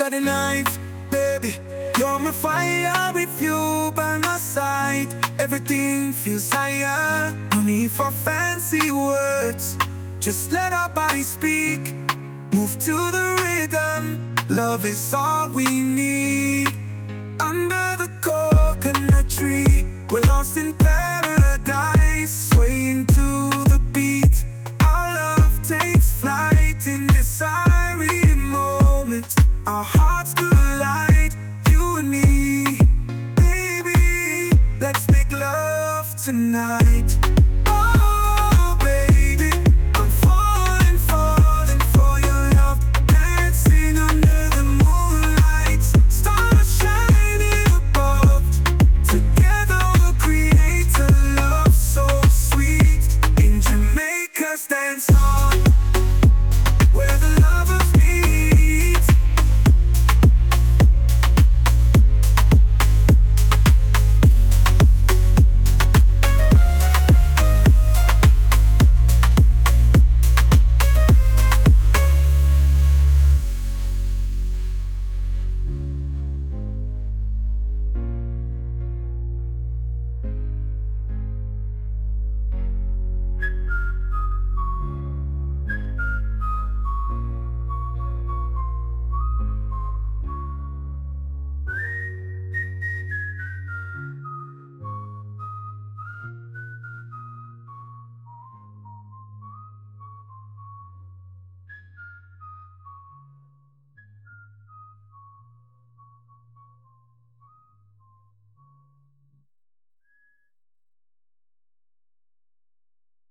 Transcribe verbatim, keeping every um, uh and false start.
got a knife, baby. You're my fire, with you by my side everything feels higher. No need for fancy words, just let our bodies speak. Move to the rhythm, love is all we need.